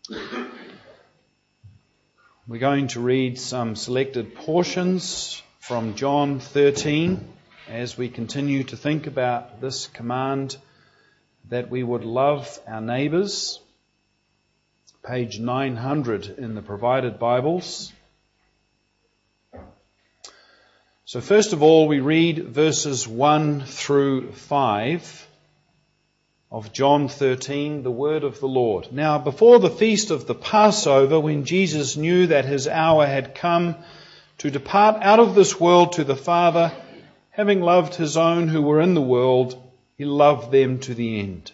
We're going to read some selected portions from John 13 as we continue to think about this command that we would love our neighbours. Page 900 in the provided Bibles. So first of all, we read verses 1 through 5 of John 13, the word of the Lord. Now, before the feast of the Passover, when Jesus knew that his hour had come to depart out of this world to the Father, having loved his own who were in the world, he loved them to the end.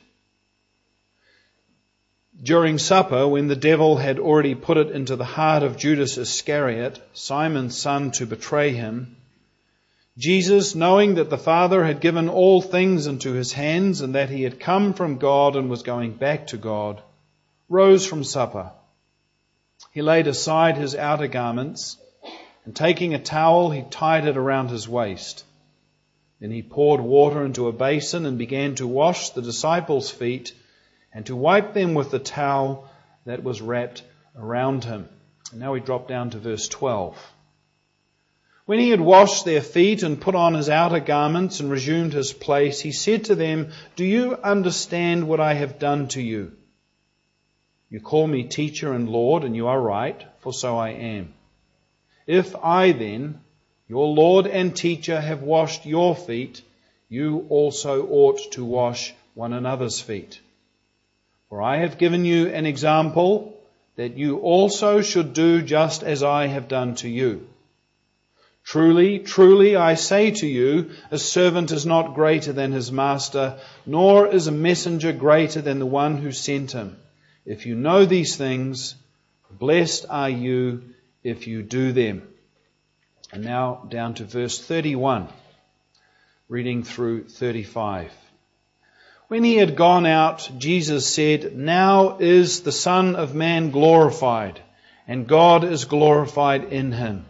During supper, when the devil had already put it into the heart of Judas Iscariot, Simon's son, to betray him, Jesus, knowing that the Father had given all things into his hands and that he had come from God and was going back to God, rose from supper. He laid aside his outer garments, and taking a towel, he tied it around his waist. Then he poured water into a basin and began to wash the disciples' feet and to wipe them with the towel that was wrapped around him. And now we drop down to verse 12. When he had washed their feet and put on his outer garments and resumed his place, he said to them, "Do you understand what I have done to you? You call me teacher and Lord, and you are right, for so I am. If I then, your Lord and teacher, have washed your feet, you also ought to wash one another's feet. For I have given you an example that you also should do just as I have done to you. Truly, truly, I say to you, a servant is not greater than his master, nor is a messenger greater than the one who sent him. If you know these things, blessed are you if you do them." And now down to verse 31, reading through 35. When he had gone out, Jesus said, "Now is the Son of Man glorified, and God is glorified in him.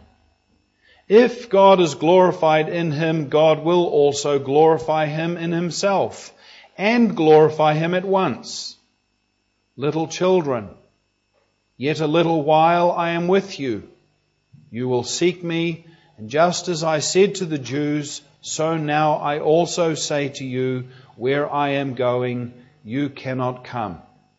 If God is glorified in him, God will also glorify him in himself, and glorify him at once. Little children, yet a little while I am with you. You will seek me, and just as I said to the Jews, so now I also say to you, where I am going, you cannot come.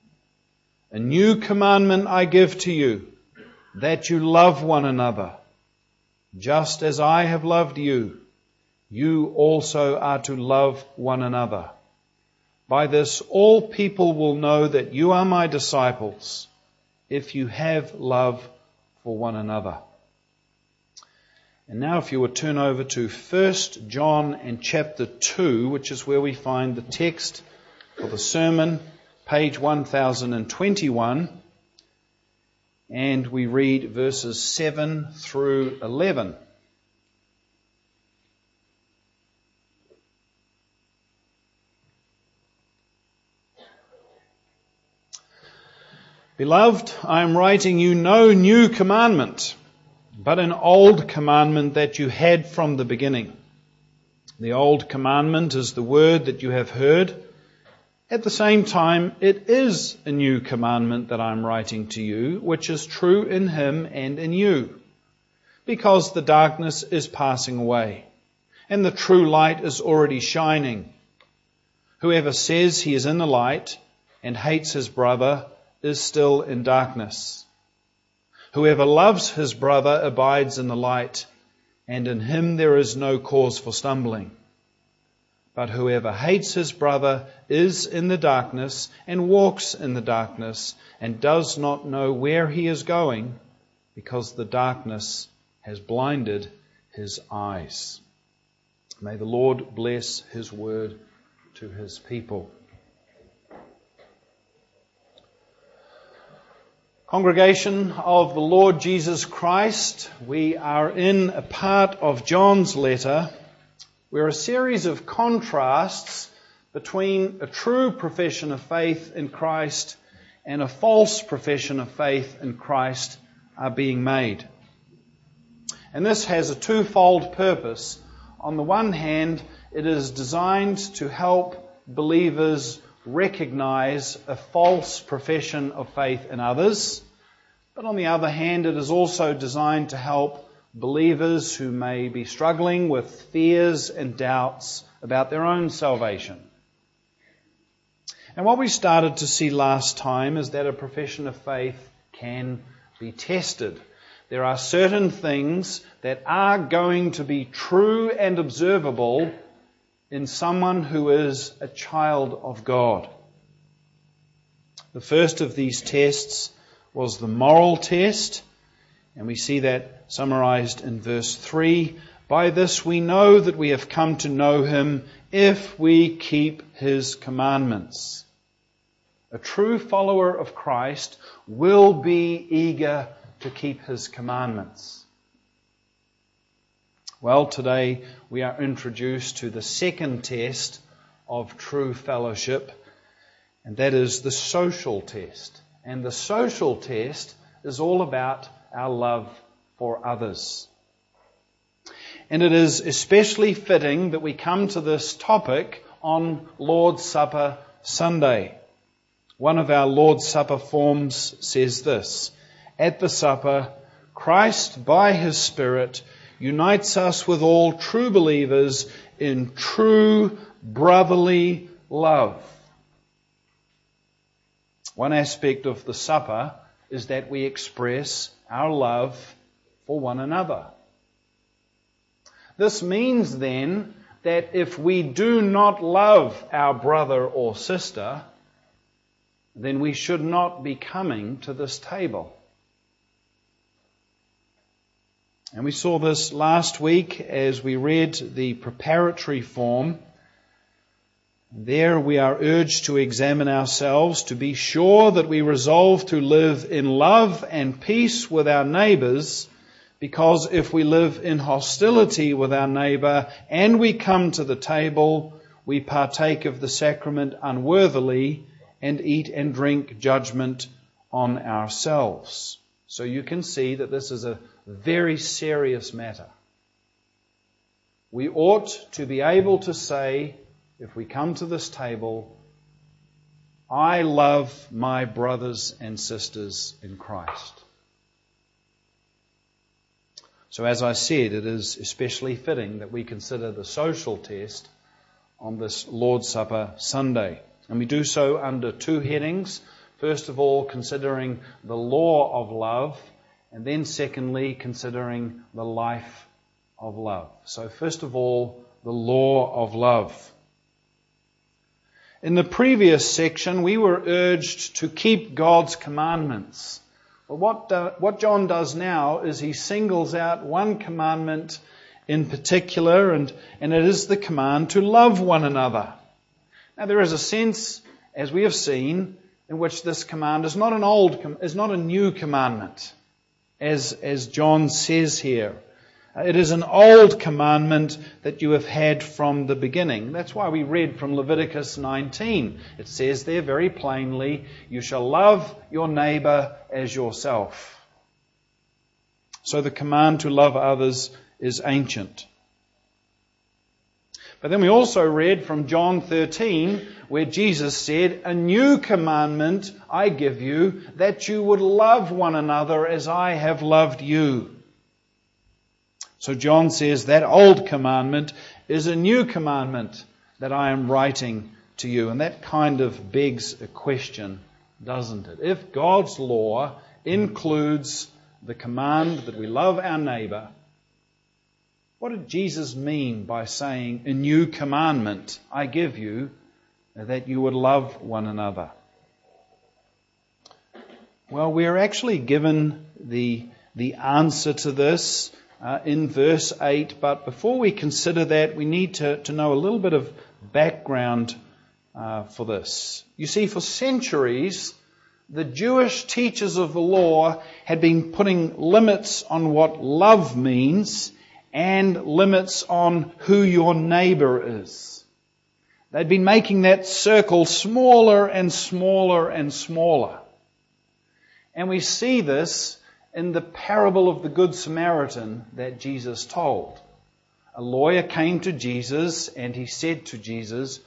A new commandment I give to you, that you love one another. Just as I have loved you, you also are to love one another. By this all people will know that you are my disciples, if you have love for one another." And now if you would turn over to 1 John and chapter 2, which is where we find the text for the sermon, page 1021. And we read verses 7 through 11. Beloved, I am writing you no new commandment, but an old commandment that you had from the beginning. The old commandment is the word that you have heard. At the same time, it is a new commandment that I am writing to you, which is true in him and in you, because the darkness is passing away, and the true light is already shining. Whoever says he is in the light and hates his brother is still in darkness. Whoever loves his brother abides in the light, and in him there is no cause for stumbling. But whoever hates his brother is in the darkness and walks in the darkness and does not know where he is going, because the darkness has blinded his eyes. May the Lord bless his word to his people. Congregation of the Lord Jesus Christ, we are in a part of John's letter where a series of contrasts between a true profession of faith in Christ and a false profession of faith in Christ are being made. And this has a twofold purpose. On the one hand, it is designed to help believers recognize a false profession of faith in others, but on the other hand, it is also designed to help believers who may be struggling with fears and doubts about their own salvation. And what we started to see last time is that a profession of faith can be tested. There are certain things that are going to be true and observable in someone who is a child of God. The first of these tests was the moral test, and we see that summarized in verse 3. By this we know that we have come to know Him if we keep His commandments. A true follower of Christ will be eager to keep His commandments. Well, today we are introduced to the second test of true fellowship, and that is the social test. And the social test is all about our love for others. And it is especially fitting that we come to this topic on Lord's Supper Sunday. One of our Lord's Supper forms says this: at the supper, Christ, by His Spirit, unites us with all true believers in true brotherly love. One aspect of the supper is that we express our love for one another. This means then that if we do not love our brother or sister, then we should not be coming to this table. And we saw this last week as we read the preparatory form. There we are urged to examine ourselves to be sure that we resolve to live in love and peace with our neighbours, because if we live in hostility with our neighbour and we come to the table, we partake of the sacrament unworthily and eat and drink judgment on ourselves. So you can see that this is a very serious matter. We ought to be able to say, if we come to this table, I love my brothers and sisters in Christ. So as I said, it is especially fitting that we consider the social test on this Lord's Supper Sunday. And we do so under two headings. First of all, considering the law of love, and then secondly, considering the life of love. So first of all, the law of love. In the previous section, we were urged to keep God's commandments. But what John does now is he singles out one commandment in particular, and it is the command to love one another. Now there is a sense, as we have seen, in which this command is not a new commandment, as John says here. It is an old commandment that you have had from the beginning. That's why we read from Leviticus 19. It says there very plainly, you shall love your neighbour as yourself. So the command to love others is ancient. But then we also read from John 13, where Jesus said, a new commandment I give you, that you would love one another as I have loved you. So John says that old commandment is a new commandment that I am writing to you. And that kind of begs a question, doesn't it? If God's law includes the command that we love our neighbour, what did Jesus mean by saying, a new commandment I give you, that you would love one another? Well, we are actually given the answer to this in verse 8, but before we consider that, we need to know a little bit of background for this. You see, for centuries, the Jewish teachers of the law had been putting limits on what love means and limits on who your neighbour is. They'd been making that circle smaller and smaller and smaller. And we see this in the parable of the Good Samaritan that Jesus told. A lawyer came to Jesus and he said to Jesus,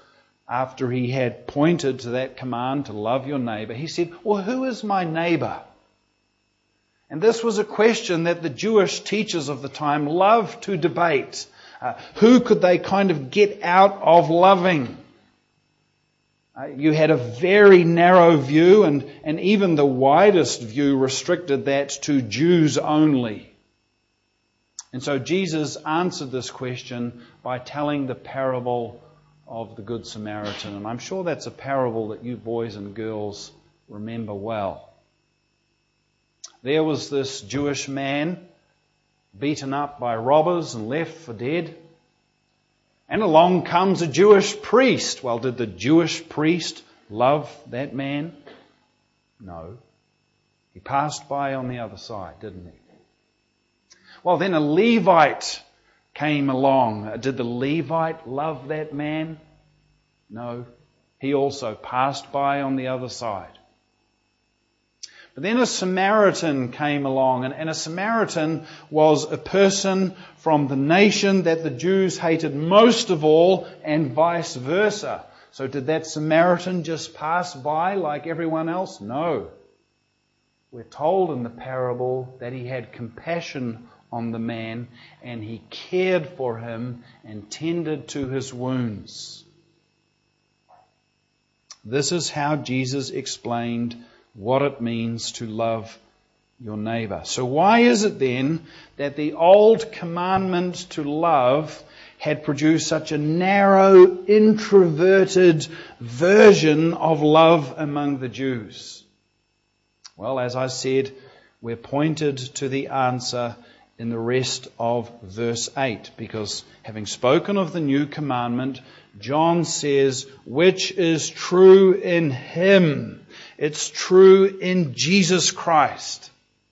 after he had pointed to that command to love your neighbour, he said, well, who is my neighbour? And this was a question that the Jewish teachers of the time loved to debate. Who could they kind of get out of loving? You had a very narrow view, and even the widest view restricted that to Jews only. And so Jesus answered this question by telling the parable of the Good Samaritan. And I'm sure that's a parable that you boys and girls remember well. There was this Jewish man beaten up by robbers and left for dead. And along comes a Jewish priest. Well, did the Jewish priest love that man? No. He passed by on the other side, didn't he? Well, then a Levite came along. Did the Levite love that man? No. He also passed by on the other side. But then a Samaritan came along, and a Samaritan was a person from the nation that the Jews hated most of all, and vice versa. So did that Samaritan just pass by like everyone else? No. We're told in the parable that he had compassion on the man, and he cared for him and tended to his wounds. This is how Jesus explained what it means to love your neighbour. So why is it then that the old commandment to love had produced such a narrow, introverted version of love among the Jews? Well, as I said, we're pointed to the answer in the rest of verse 8, because having spoken of the new commandment, John says, which is true in Him. It's true in Jesus Christ.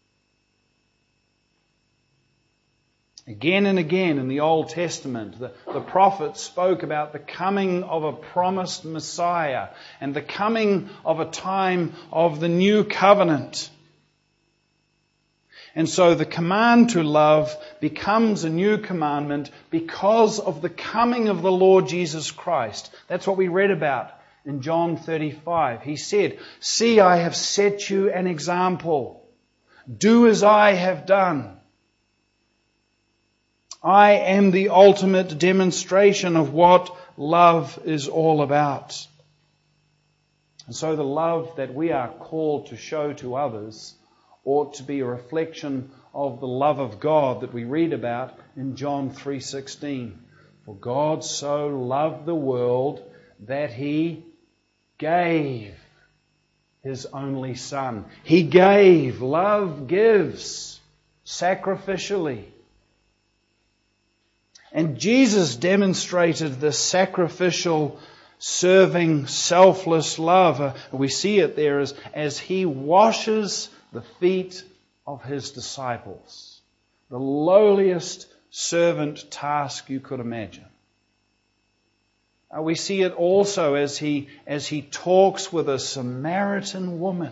Again and again in the Old Testament, the prophets spoke about the coming of a promised Messiah and the coming of a time of the new covenant. And so the command to love becomes a new commandment because of the coming of the Lord Jesus Christ. That's what we read about in John 35. He said, "See, I have set you an example. Do as I have done." I am the ultimate demonstration of what love is all about. And so the love that we are called to show to others ought to be a reflection of the love of God that we read about in John 3:16. For God so loved the world that He gave His only Son. He gave. Love gives sacrificially. And Jesus demonstrated this sacrificial, serving, selfless love. We see it there as He washes the feet of His disciples. The lowliest servant task you could imagine. We see it also as he talks with a Samaritan woman.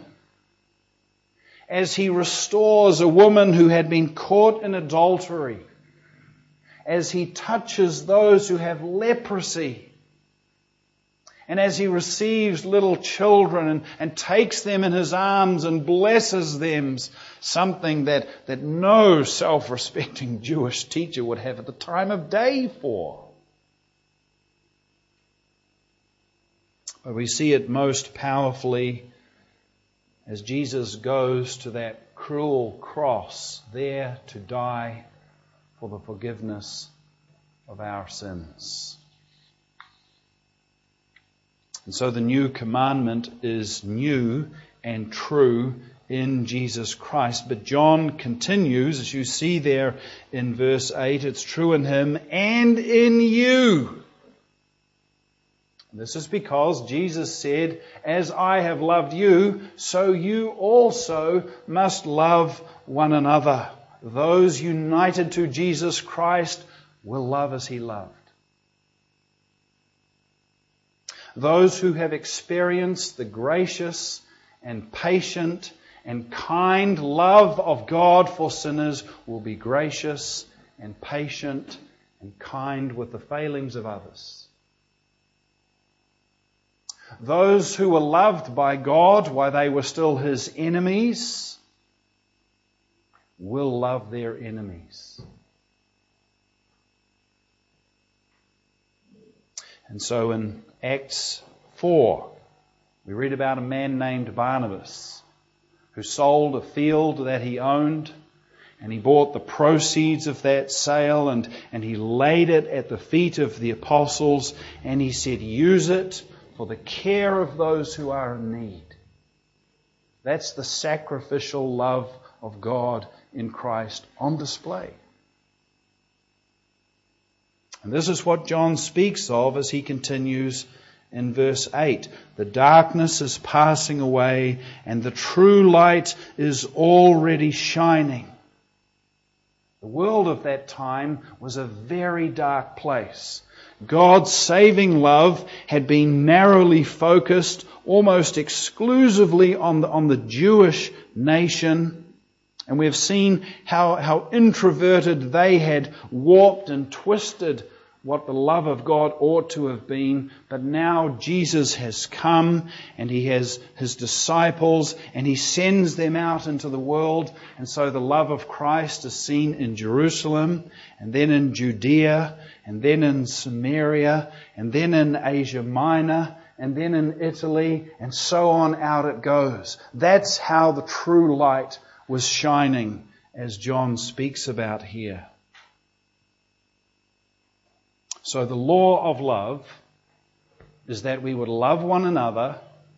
As He restores a woman who had been caught in adultery. As He touches those who have leprosy. And as He receives little children and takes them in His arms and blesses them, something that no self-respecting Jewish teacher would have at the time of day for. But we see it most powerfully as Jesus goes to that cruel cross there to die for the forgiveness of our sins. And so the new commandment is new and true in Jesus Christ. But John continues, as you see there in verse 8, it's true in Him and in you. This is because Jesus said, as I have loved you, so you also must love one another. Those united to Jesus Christ will love as He loved. Those who have experienced the gracious and patient and kind love of God for sinners will be gracious and patient and kind with the failings of others. those who were loved by God while they were still His enemies will love their enemies. And so in Acts 4, we read about a man named Barnabas who sold a field that he owned, and he bought the proceeds of that sale and he laid it at the feet of the apostles, and he said, use it for the care of those who are in need. That's the sacrificial love of God in Christ on display. And this is what John speaks of as he continues in verse 8. The darkness is passing away and the true light is already shining. The world of that time was a very dark place. God's saving love had been narrowly focused, almost exclusively on the Jewish nation. And we've seen how introverted they had warped and twisted what the love of God ought to have been. But now Jesus has come and He has His disciples and He sends them out into the world. And so the love of Christ is seen in Jerusalem, and then in Judea, and then in Samaria, and then in Asia Minor, and then in Italy, and so on out it goes. That's how the true light was shining, as John speaks about here. So the law of love is that we would love one another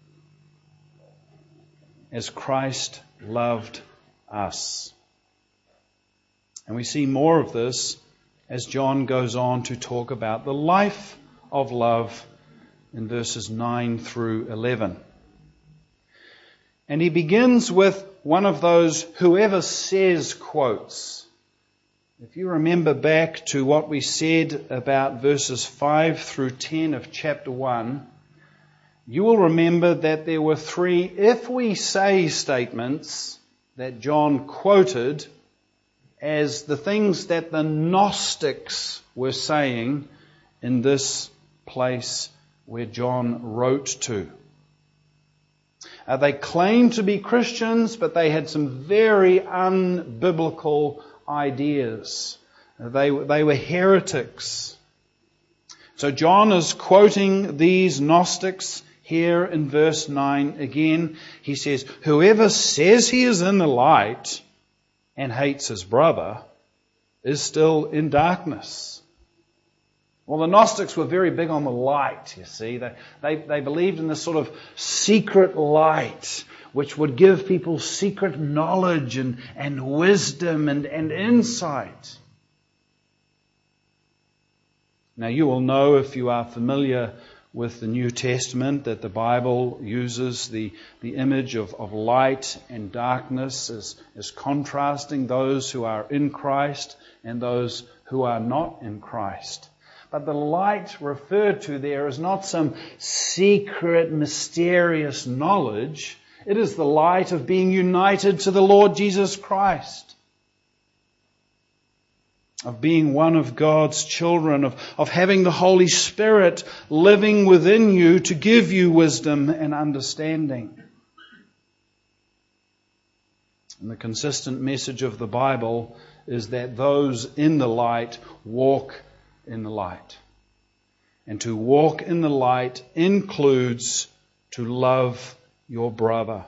as Christ loved us. And we see more of this as John goes on to talk about the life of love in verses 9 through 11. And he begins with one of those whoever says quotes. If you remember back to what we said about verses 5 through 10 of chapter 1, you will remember that there were 3 if we say statements that John quoted as the things that the Gnostics were saying in this place where John wrote to. They claimed to be Christians, but they had some very unbiblical ideas. They were heretics. So John is quoting these Gnostics here in verse 9 again. He says, whoever says he is in the light and hates his brother is still in darkness. Well, the Gnostics were very big on the light, you see. They believed in this sort of secret light which would give people secret knowledge and wisdom and insight. Now you will know, if you are familiar with the New Testament, that the Bible uses the image of light and darkness as contrasting those who are in Christ and those who are not in Christ. But the light referred to there is not some secret, mysterious knowledge. It is the light of being united to the Lord Jesus Christ, of being one of God's children, of having the Holy Spirit living within you to give you wisdom and understanding. And the consistent message of the Bible is that those in the light walk in the light. And to walk in the light includes to love your brother.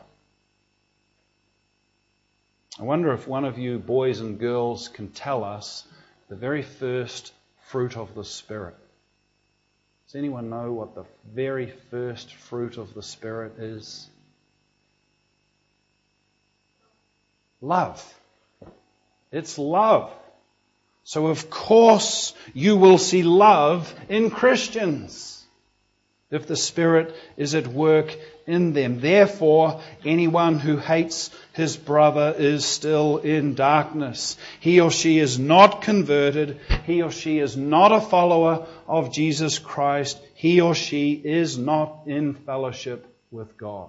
I wonder if one of you boys and girls can tell us the very first fruit of the Spirit. Does anyone know what the very first fruit of the Spirit is? Love. It's love. So of course you will see love in Christians if the Spirit is at work in them. Therefore, anyone who hates his brother is still in darkness. He or she is not converted. He or she is not a follower of Jesus Christ. He or she is not in fellowship with God.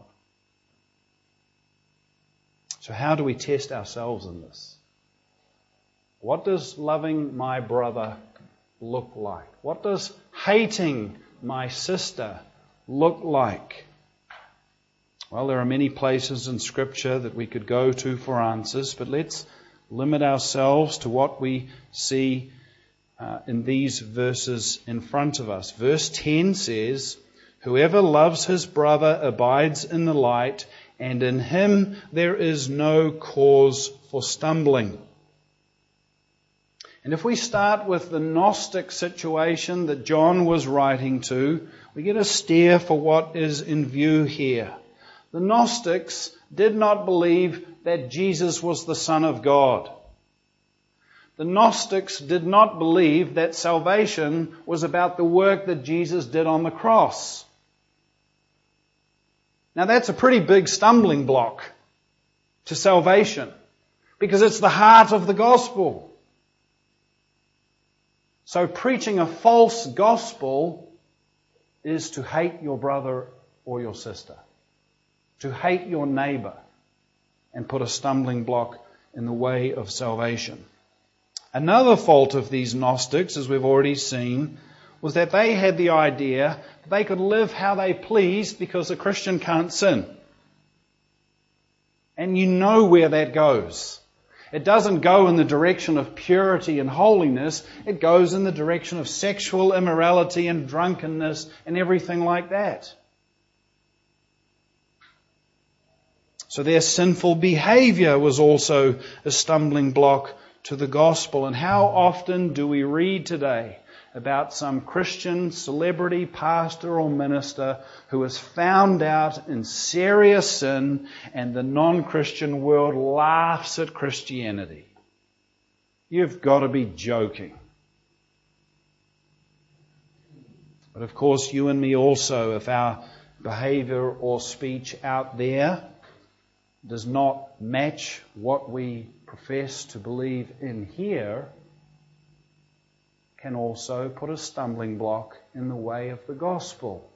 So how do we test ourselves in this? What does loving my brother look like? What does hating my sister look like? Well, there are many places in Scripture that we could go to for answers, but let's limit ourselves to what we see in these verses in front of us. Verse 10 says, "Whoever loves his brother abides in the light, and in him there is no cause for stumbling." And if we start with the Gnostic situation that John was writing to, we get a steer for what is in view here. The Gnostics did not believe that Jesus was the Son of God. The Gnostics did not believe that salvation was about the work that Jesus did on the cross. Now that's a pretty big stumbling block to salvation, because it's the heart of the gospel. So preaching a false gospel is to hate your brother or your sister, to hate your neighbor, and put a stumbling block in the way of salvation. Another fault of these Gnostics, as we've already seen, was that they had the idea that they could live how they pleased because a Christian can't sin. And you know where that goes. It doesn't go in the direction of purity and holiness. It goes in the direction of sexual immorality and drunkenness and everything like that. So their sinful behavior was also a stumbling block to the gospel. And how often do we read today about some Christian celebrity pastor or minister who is found out in serious sin, and the non-Christian world laughs at Christianity? You've got to be joking. But of course, you and me also, if our behavior or speech out there does not match what we profess to believe in here, can also put a stumbling block in the way of the gospel.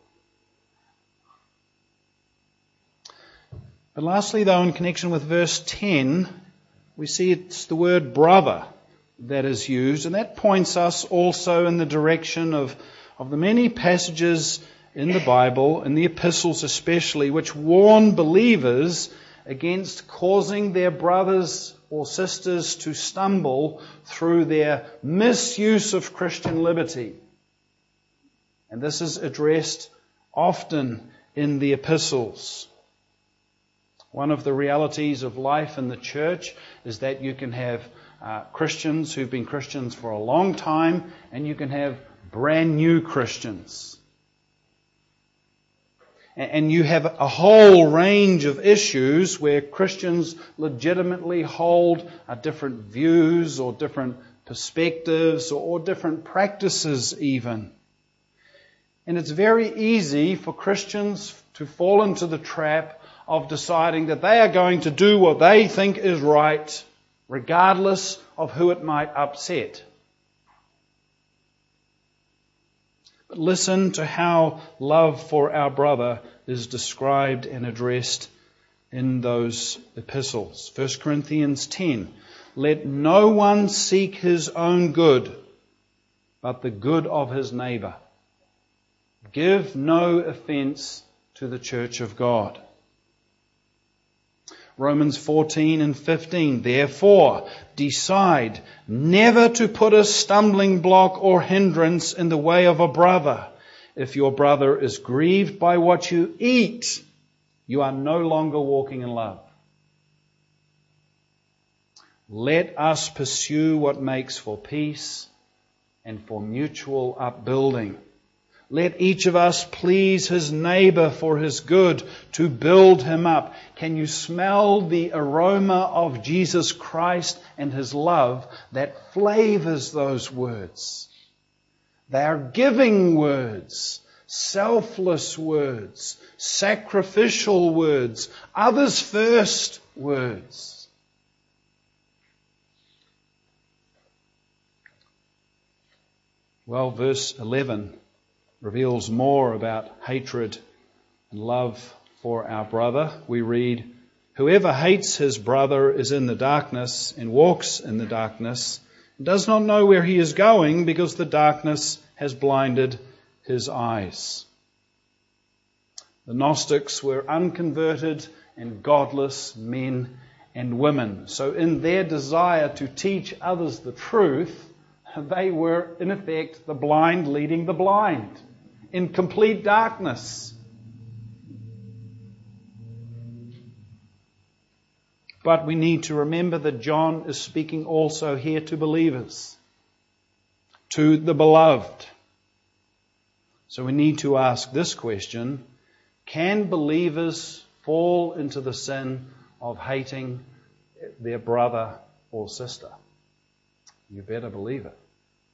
But lastly, though, in connection with verse 10, we see it's the word brother that is used, and that points us also in the direction of the many passages in the Bible, in the epistles especially, which warn believers against causing their brothers or sisters to stumble through their misuse of Christian liberty. And this is addressed often in the epistles. One of the realities of life in the church is that you can have Christians who've been Christians for a long time, and you can have brand new Christians. And you have a whole range of issues where Christians legitimately hold different views or different perspectives or different practices even. And it's very easy for Christians to fall into the trap of deciding that they are going to do what they think is right, regardless of who it might upset. But listen to how love for our brother is described and addressed in those epistles. 1 Corinthians 10, "Let no one seek his own good, but the good of his neighbor. Give no offense to the church of God." Romans 14 and 15, "Therefore, decide never to put a stumbling block or hindrance in the way of a brother. If your brother is grieved by what you eat, you are no longer walking in love. Let us pursue what makes for peace and for mutual upbuilding. Let each of us please his neighbor for his good, to build him up." Can you smell the aroma of Jesus Christ and his love that flavors those words? They are giving words, selfless words, sacrificial words, others first words. Well, verse 11 reveals more about hatred and love for our brother. We read, "Whoever hates his brother is in the darkness and walks in the darkness, and does not know where he is going, because the darkness has blinded his eyes." The Gnostics were unconverted and godless men and women. So in their desire to teach others the truth, they were, in effect, the blind leading the blind in complete darkness. But we need to remember that John is speaking also here to believers, to the beloved. So we need to ask this question: can believers fall into the sin of hating their brother or sister? You better believe it.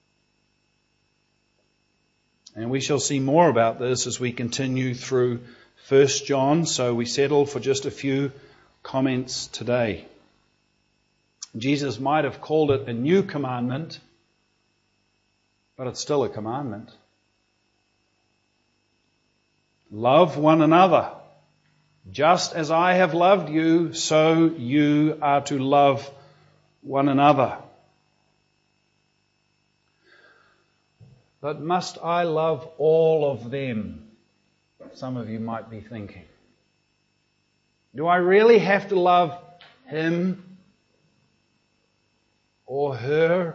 And we shall see more about this as we continue through 1 John, so we settle for just a few comments today. Jesus might have called it a new commandment, but it's still a commandment. Love one another. Just as I have loved you, so you are to love one another. But must I love all of them? Some of you might be thinking. Do I really have to love him or her?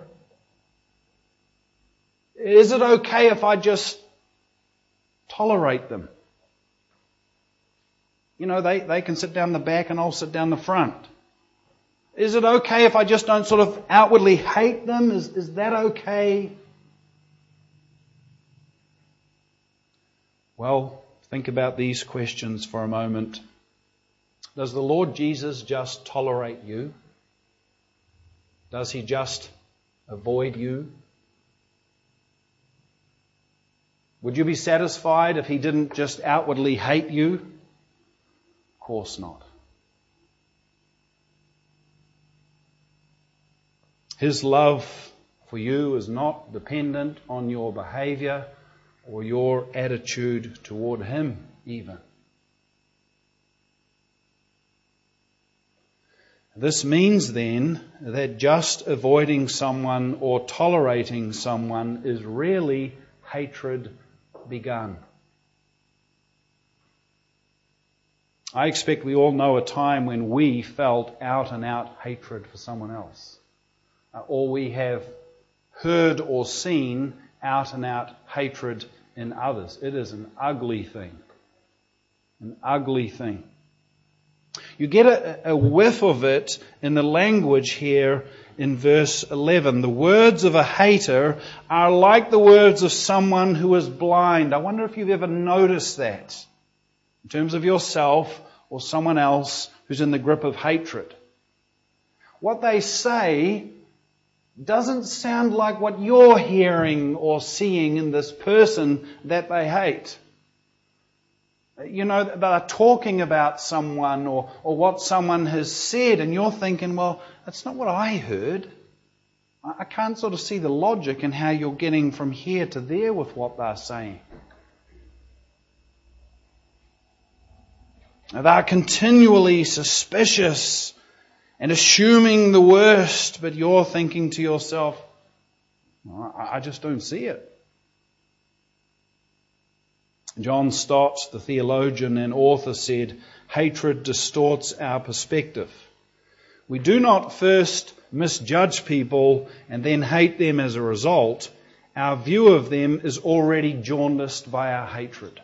Is it okay if I just tolerate them? You know, they can sit down the back and I'll sit down the front. Is it okay if I just don't sort of outwardly hate them? Is that okay? Well, think about these questions for a moment. Does the Lord Jesus just tolerate you? Does he just avoid you? Would you be satisfied if he didn't just outwardly hate you? Of course not. His love for you is not dependent on your behavior or your attitude toward him even. This means then that just avoiding someone or tolerating someone is really hatred begun. I expect we all know a time when we felt out and out hatred for someone else. Or we have heard or seen out and out hatred in others. It is an ugly thing. An ugly thing. You get a whiff of it in the language here in verse 11. The words of a hater are like the words of someone who is blind. I wonder if you've ever noticed that in terms of yourself or someone else who's in the grip of hatred. What they say doesn't sound like what you're hearing or seeing in this person that they hate. You know, they're talking about someone or what someone has said, and you're thinking, well, that's not what I heard. I can't sort of see the logic in how you're getting from here to there with what they're saying. They're continually suspicious and assuming the worst, but you're thinking to yourself, well, I just don't see it. John Stott, the theologian and author, said, hatred distorts our perspective. We do not first misjudge people and then hate them as a result. Our view of them is already jaundiced by our hatred.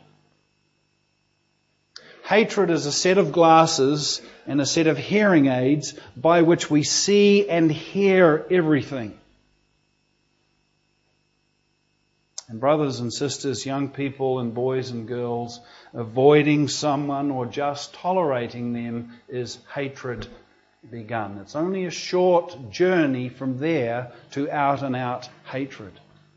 Hatred is a set of glasses and a set of hearing aids by which we see and hear everything. And brothers and sisters, young people and boys and girls, avoiding someone or just tolerating them is hatred begun. It's only a short journey from there to out and out hatred.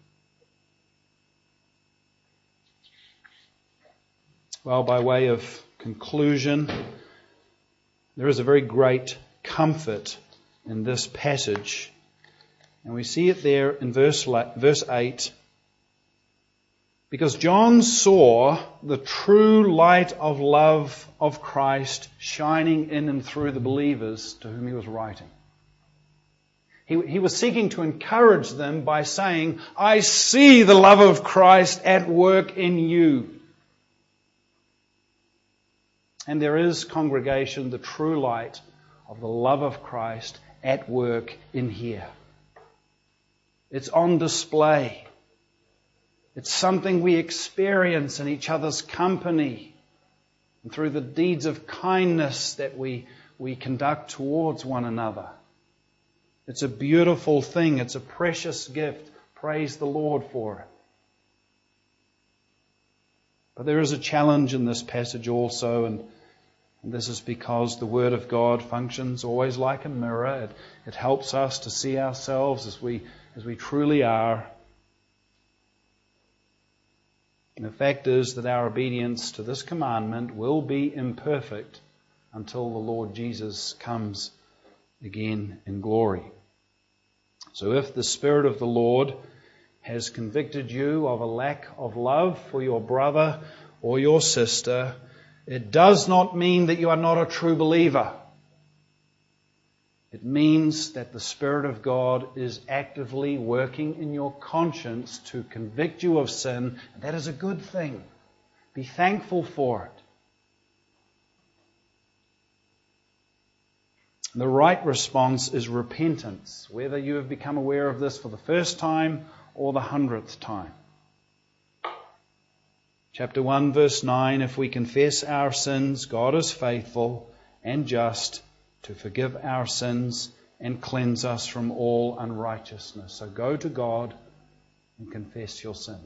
Well, by way of conclusion, there is a very great comfort in this passage. And we see it there in verse 8. Because John saw the true light of love of Christ shining in and through the believers to whom he was writing. He was seeking to encourage them by saying, I see the love of Christ at work in you. And there is, congregation, the true light of the love of Christ at work in here. It's on display. It's something we experience in each other's company and through the deeds of kindness that we conduct towards one another. It's a beautiful thing. It's a precious gift. Praise the Lord for it. But there is a challenge in this passage also, and this is because the Word of God functions always like a mirror. It helps us to see ourselves as we truly are. And the fact is that our obedience to this commandment will be imperfect until the Lord Jesus comes again in glory. So if the Spirit of the Lord has convicted you of a lack of love for your brother or your sister, it does not mean that you are not a true believer. It means that the Spirit of God is actively working in your conscience to convict you of sin. And that is a good thing. Be thankful for it. The right response is repentance, whether you have become aware of this for the first time or the 100th time. Chapter 1, verse 9, if we confess our sins, God is faithful and just to forgive our sins and cleanse us from all unrighteousness. So go to God and confess your sin.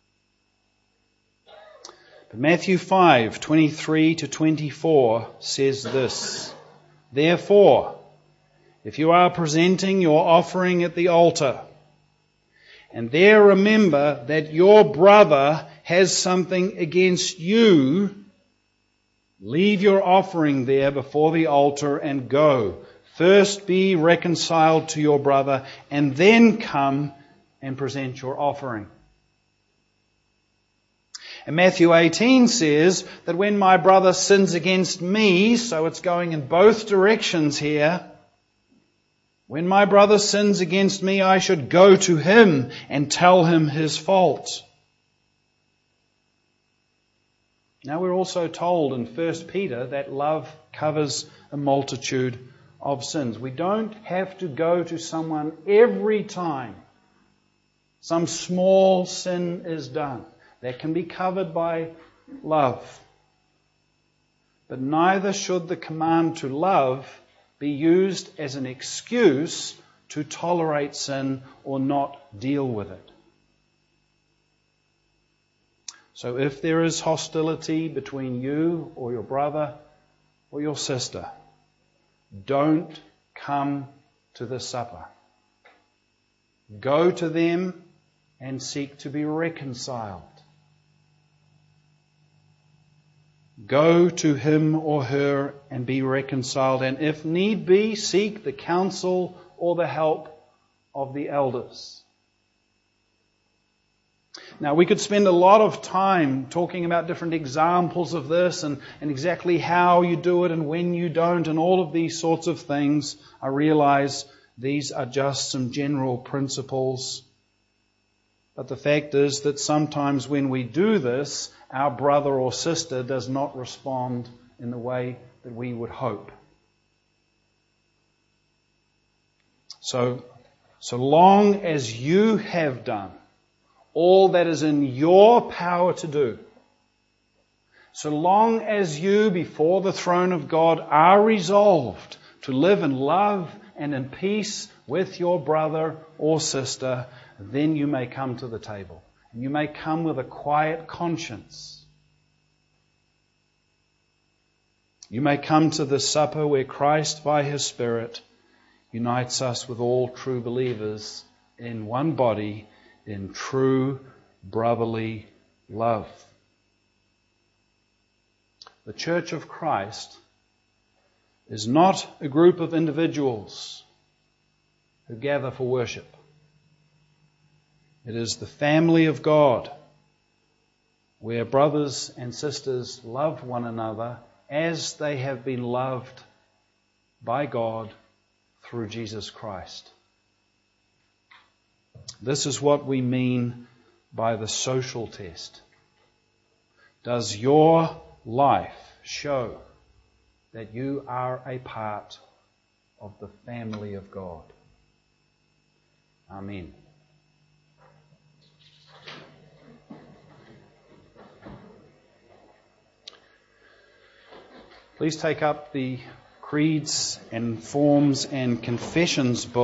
But Matthew 5, 23 to 24 says this, therefore, if you are presenting your offering at the altar, and there remember that your brother has something against you, leave your offering there before the altar and go. First be reconciled to your brother, and then come and present your offering. And Matthew 18 says that when my brother sins against me, so it's going in both directions here, when my brother sins against me, I should go to him and tell him his fault. Now we're also told in 1 Peter that love covers a multitude of sins. We don't have to go to someone every time some small sin is done. That can be covered by love. But neither should the command to love be used as an excuse to tolerate sin or not deal with it. So if there is hostility between you or your brother or your sister, don't come to the supper. Go to them and seek to be reconciled. Go to him or her and be reconciled, and if need be, seek the counsel or the help of the elders. Now, we could spend a lot of time talking about different examples of this and exactly how you do it and when you don't and all of these sorts of things. I realize these are just some general principles. But the fact is that sometimes when we do this, our brother or sister does not respond in the way that we would hope. So long as you have done all that is in your power to do, so long as you before the throne of God are resolved to live in love and in peace with your brother or sister, then you may come to the table. And you may come with a quiet conscience. You may come to the supper where Christ, by His Spirit, unites us with all true believers in one body, in true brotherly love. The Church of Christ is not a group of individuals who gather for worship. It is the family of God, where brothers and sisters love one another as they have been loved by God through Jesus Christ. This is what we mean by the social test. Does your life show that you are a part of the family of God. Amen. Please take up the creeds and forms and confessions book.